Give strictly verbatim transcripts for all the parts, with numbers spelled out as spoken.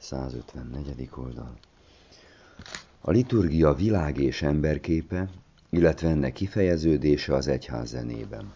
százötvennegyedik oldal. A liturgia világ és emberképe, illetve ennek kifejeződése az egyház zenében.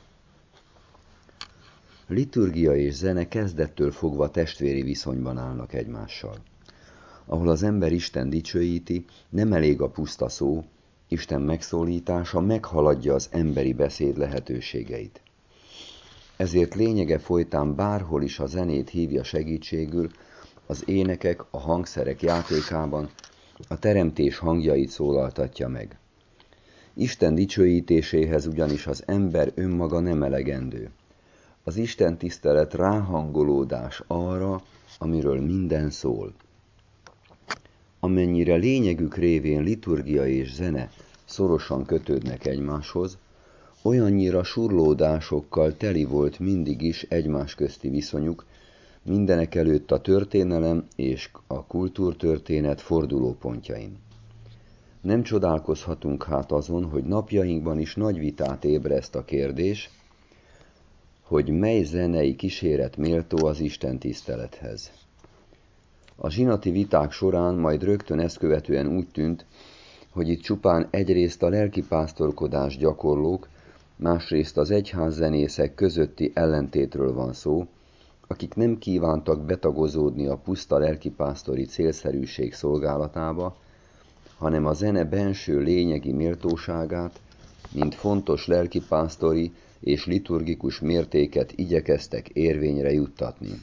Liturgia és zene kezdettől fogva testvéri viszonyban állnak egymással. Ahol az ember Isten dicsőíti, nem elég a puszta szó, Isten megszólítása meghaladja az emberi beszéd lehetőségeit. Ezért lényege folytán bárhol is a zenét hívja segítségül, az énekek, a hangszerek játékában a teremtés hangjait szólaltatja meg. Isten dicsőítéséhez ugyanis az ember önmaga nem elegendő. Az Isten tisztelet ráhangolódás arra, amiről minden szól. Amennyire lényegük révén liturgia és zene szorosan kötődnek egymáshoz, olyannyira surlódásokkal teli volt mindig is egymás közti viszonyuk, mindenekelőtt a történelem és a kultúrtörténet fordulópontjain. Nem csodálkozhatunk hát azon, hogy napjainkban is nagy vitát ébreszt a kérdés, hogy mely zenei kíséret méltó az Isten tisztelethez. A zsinati viták során majd rögtön ezt követően úgy tűnt, hogy itt csupán egyrészt a lelkipásztorkodás gyakorlók, másrészt az egyházzenészek közötti ellentétről van szó, akik nem kívántak betagozódni a puszta lelkipásztori célszerűség szolgálatába, hanem a zene benső lényegi méltóságát, mint fontos lelkipásztori és liturgikus mértéket igyekeztek érvényre juttatni.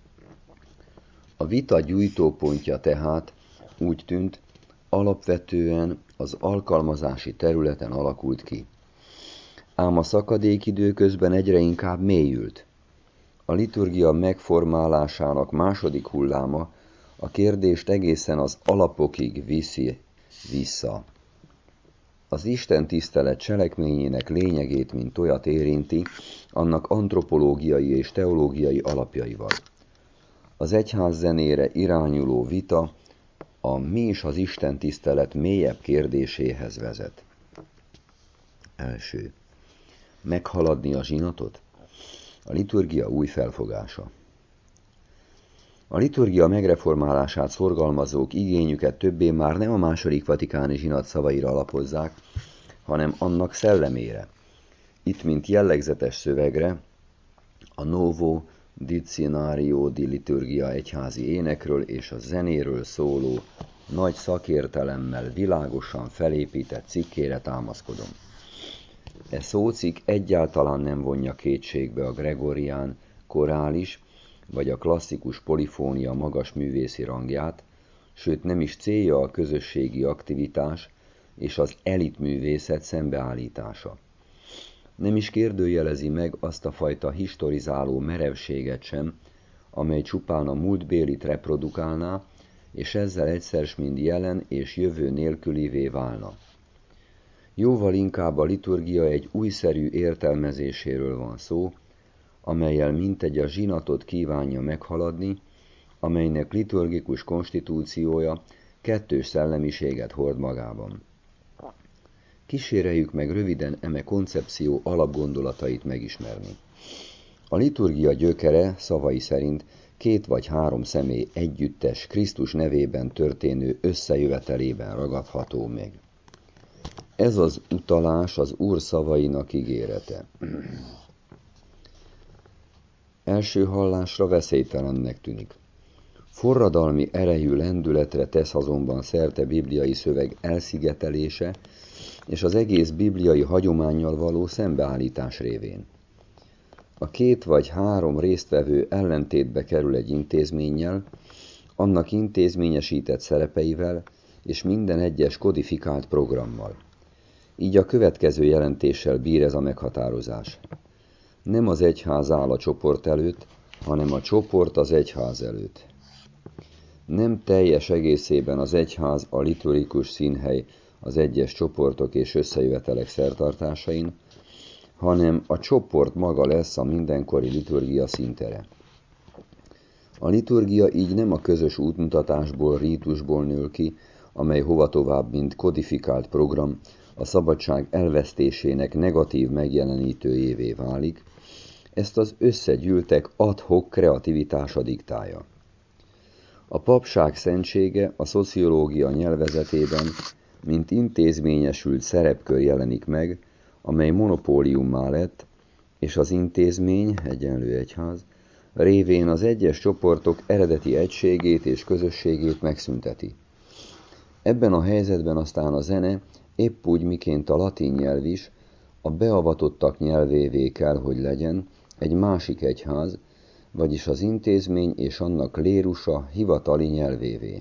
A vita gyújtópontja tehát úgy tűnt, alapvetően az alkalmazási területen alakult ki. Ám a szakadékidő közben egyre inkább mélyült. A liturgia megformálásának második hulláma a kérdést egészen az alapokig viszi vissza. Az Isten tisztelet cselekményének lényegét, mint olyat érinti, annak antropológiai és teológiai alapjaival. Az egyházzenére irányuló vita a mi is az Isten tisztelet mélyebb kérdéséhez vezet. Első. Meghaladni a zsinatot? A liturgia új felfogása. A liturgia megreformálását szorgalmazók igényüket többé már nem a második vatikáni zsinat szavaira alapozzák, hanem annak szellemére. Itt, mint jellegzetes szövegre, a Novo Diccionario di Liturgia egyházi énekről és a zenéről szóló nagy szakértelemmel világosan felépített cikkére támaszkodom. E szócikk egyáltalán nem vonja kétségbe a gregorián, korális vagy a klasszikus polifónia magas művészi rangját, sőt nem is célja a közösségi aktivitás és az elitművészet szembeállítása. Nem is kérdőjelezi meg azt a fajta historizáló merevséget sem, amely csupán a múltbélit reprodukálná, és ezzel egyszer s mind jelen és jövő nélkülivé válna. Jóval inkább a liturgia egy újszerű értelmezéséről van szó, amellyel mintegy a zsinatot kívánja meghaladni, amelynek liturgikus konstitúciója kettős szellemiséget hord magában. Kíséreljük meg röviden eme koncepció alapgondolatait megismerni. A liturgia gyökere szavai szerint két vagy három személy együttes Krisztus nevében történő összejövetelében ragadható meg. Ez az utalás az Úr szavainak ígérete. Első hallásra veszélytelennek tűnik. Forradalmi erejű lendületre tesz azonban szerte bibliai szöveg elszigetelése és az egész bibliai hagyománnyal való szembeállítás révén. A két vagy három résztvevő ellentétbe kerül egy intézménnyel, annak intézményesített szerepeivel és minden egyes kodifikált programmal. Így a következő jelentéssel bír ez a meghatározás. Nem az egyház áll a csoport előtt, hanem a csoport az egyház előtt. Nem teljes egészében az egyház a liturgikus színhely az egyes csoportok és összejövetelek szertartásain, hanem a csoport maga lesz a mindenkori liturgia színtere. A liturgia így nem a közös útmutatásból, rítusból nől ki, amely hova tovább, mint kodifikált program, a szabadság elvesztésének negatív megjelenítőjévé válik, ezt az összegyűltek ad hoc kreativitása diktálja. A papság szentsége a szociológia nyelvezetében mint intézményesült szerepkör jelenik meg, amely monopóliummá lett, és az intézmény, egyenlő egyház, révén az egyes csoportok eredeti egységét és közösségét megszünteti. Ebben a helyzetben aztán a zene, épp úgy miként a latin nyelv is, a beavatottak nyelvévé kell, hogy legyen, egy másik egyház, vagyis az intézmény és annak lérusa hivatali nyelvévé.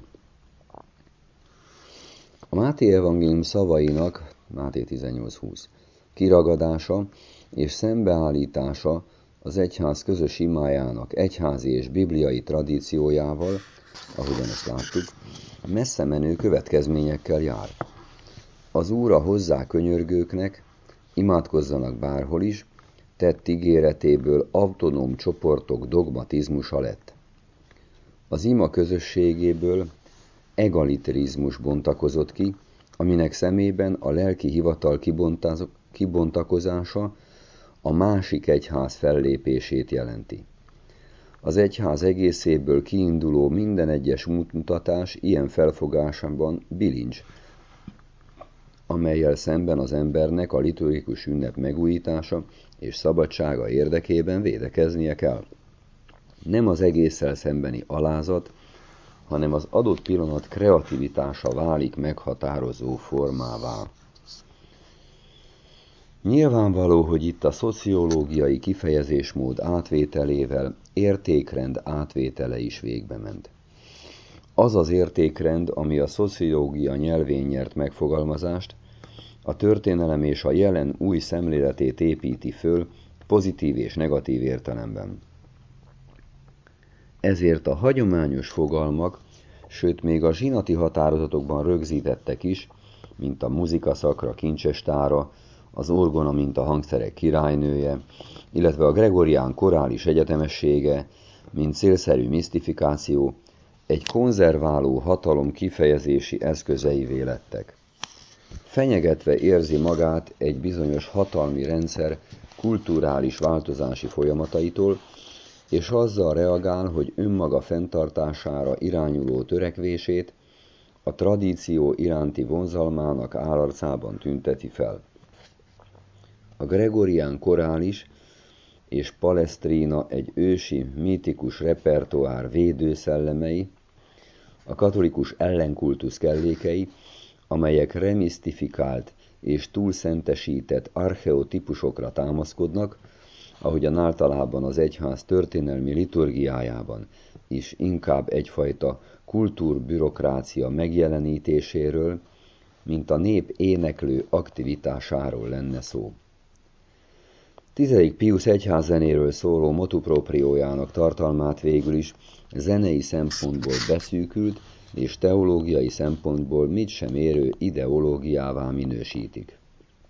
A Máté evangélium szavainak, Máté tizennyolc húsz, kiragadása és szembeállítása az egyház közös imájának egyházi és bibliai tradíciójával, ahogyan ezt láttuk, messze menő következményekkel jár. Az Úr a hozzá könyörgőknek, imádkozzanak bárhol is, tett ígéretéből autonóm csoportok dogmatizmusa lett. Az ima közösségéből egalitarizmus bontakozott ki, aminek szemében a lelki hivatal kibontakozása a másik egyház fellépését jelenti. Az egyház egészéből kiinduló minden egyes útmutatás ilyen felfogásában bilincs, amellyel szemben az embernek a liturgikus ünnep megújítása és szabadsága érdekében védekeznie kell. Nem az egésszel szembeni alázat, hanem az adott pillanat kreativitása válik meghatározó formává. Nyilvánvaló, hogy itt a szociológiai kifejezésmód átvételével értékrend átvétele is végbe ment. Az az értékrend, ami a szociológia nyelvén nyert megfogalmazást, a történelem és a jelen új szemléletét építi föl pozitív és negatív értelemben. Ezért a hagyományos fogalmak, sőt még a zsinati határozatokban rögzítettek is, mint a muzikaszakra kincsestára, az orgona, mint a hangszerek királynője, illetve a gregorián korális egyetemessége, mint célszerű misztifikáció, egy konzerváló hatalom kifejezési eszközeivé lettek. Fenyegetve érzi magát egy bizonyos hatalmi rendszer kulturális változási folyamataitól, és azzal reagál, hogy önmaga fenntartására irányuló törekvését a tradíció iránti vonzalmának állarcában tünteti fel. A gregorián korális és Palestrina egy ősi, mítikus repertoár védőszellemei, a katolikus ellenkultusz kellékei, amelyek remisztifikált és túlszentesített archeotípusokra támaszkodnak, ahogyan általában az egyház történelmi liturgiájában is inkább egyfajta kultúrbürokrácia megjelenítéséről, mint a nép éneklő aktivitásáról lenne szó. Tizedik Piusz egyházzenéről szóló motu propriójának tartalmát végül is zenei szempontból beszűkült és teológiai szempontból mit sem érő ideológiává minősítik.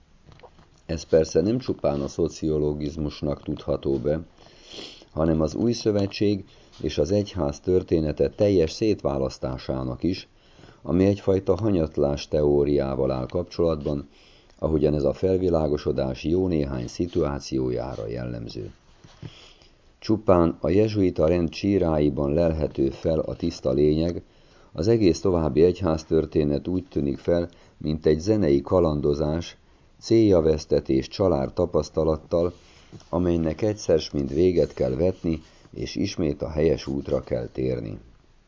Ez persze nem csupán a szociológizmusnak tudható be, hanem az új szövetség és az egyház története teljes szétválasztásának is, ami egyfajta hanyatlás teóriával áll kapcsolatban, ahogyan ez a felvilágosodás jó néhány szituációjára jellemző. Csupán a jezsuita rend csíráiban lelhető fel a tiszta lényeg, az egész további egyháztörténet úgy tűnik fel, mint egy zenei kalandozás, céljavesztetés csalár tapasztalattal, amelynek egyszer s mind véget kell vetni, és ismét a helyes útra kell térni.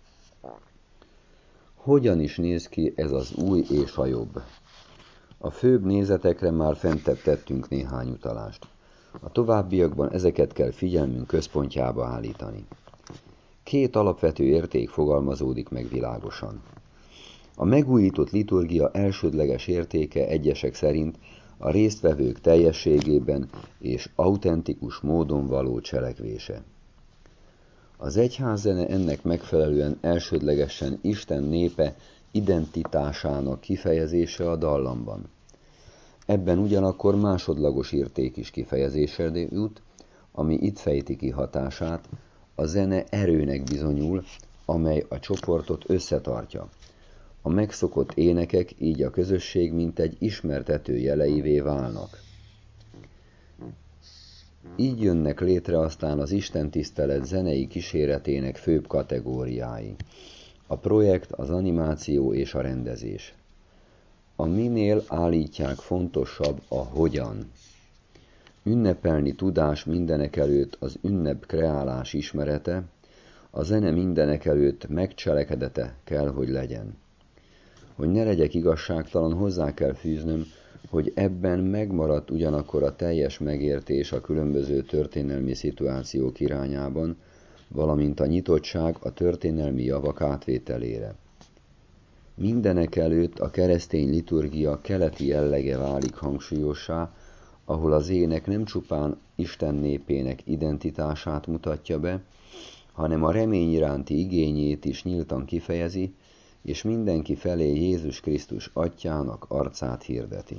Hogyan is néz ki ez az új és a jobb? A főbb nézetekre már fentebb tettünk néhány utalást. A továbbiakban ezeket kell figyelmünk központjába állítani. Két alapvető érték fogalmazódik meg világosan. A megújított liturgia elsődleges értéke egyesek szerint a résztvevők teljességében és autentikus módon való cselekvése. Az egyházzene ennek megfelelően elsődlegesen Isten népe identitásának kifejezése a dallamban. Ebben ugyanakkor másodlagos érték is kifejezésre jut, ami itt fejti ki hatását, a zene erőnek bizonyul, amely a csoportot összetartja. A megszokott énekek így a közösség mint egy ismertető jeleivé válnak. Így jönnek létre aztán az istentisztelet zenei kíséretének főbb kategóriái. A projekt, az animáció és a rendezés. A minél állítják fontosabb a hogyan. Ünnepelni tudás mindenekelőtt az ünnep kreálás ismerete, a zene mindenekelőtt megcselekedete kell, hogy legyen. Hogy ne legyek igazságtalan, hozzá kell fűznöm, hogy ebben megmaradt ugyanakkor a teljes megértés a különböző történelmi szituációk irányában, valamint a nyitottság a történelmi javak átvételére. Mindenekelőtt a keresztény liturgia keleti jellege válik hangsúlyossá, ahol az ének nem csupán Isten népének identitását mutatja be, hanem a remény iránti igényét is nyíltan kifejezi, és mindenki felé Jézus Krisztus atyának arcát hirdeti.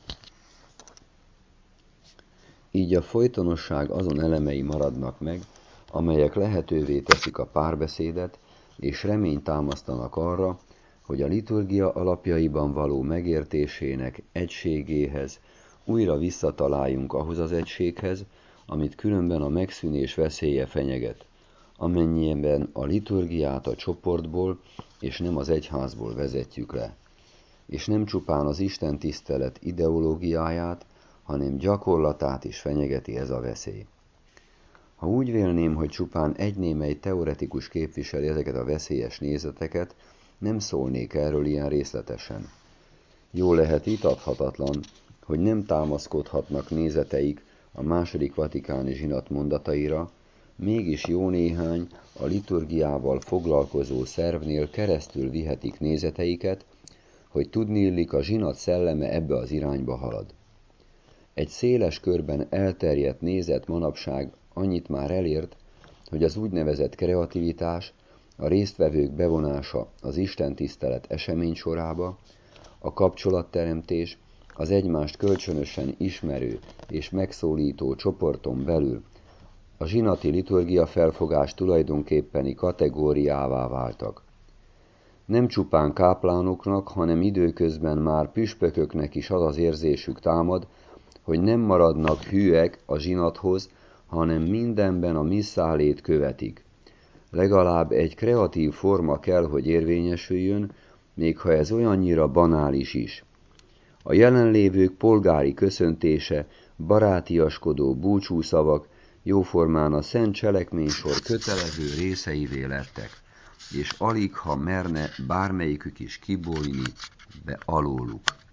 Így a folytonosság azon elemei maradnak meg, amelyek lehetővé teszik a párbeszédet, és reményt támasztanak arra, hogy a liturgia alapjaiban való megértésének egységéhez újra visszataláljunk ahhoz az egységhez, amit különben a megszűnés veszélye fenyeget, amennyiben a liturgiát a csoportból és nem az egyházból vezetjük le, és nem csupán az Isten tisztelet ideológiáját, hanem gyakorlatát is fenyegeti ez a veszély. Ha úgy vélném, hogy csupán egy némely teoretikus képviseli ezeket a veszélyes nézeteket, nem szólnék erről ilyen részletesen. Jó lehet vitathatatlan, hogy nem támaszkodhatnak nézeteik a második vatikáni zsinat mondataira, mégis jó néhány a liturgiával foglalkozó szervnél keresztül vihetik nézeteiket, hogy tudniillik a zsinat szelleme ebbe az irányba halad. Egy széles körben elterjedt nézet manapság annyit már elért, hogy az úgynevezett kreativitás, a résztvevők bevonása az istentisztelet esemény sorába, a kapcsolatteremtés, az egymást kölcsönösen ismerő és megszólító csoporton belül a zsinati liturgia felfogás tulajdonképpeni kategóriává váltak. Nem csupán káplánoknak, hanem időközben már püspököknek is az az érzésük támad, hogy nem maradnak hűek a zsinathoz, hanem mindenben a misszálét követik. Legalább egy kreatív forma kell, hogy érvényesüljön, még ha ez olyannyira banális is. A jelenlévők polgári köszöntése, barátiaskodó búcsúszavak jóformán a szent cselekménysor kötelező részeivé lettek, és alig ha merne bármelyikük is kibújni be alóluk.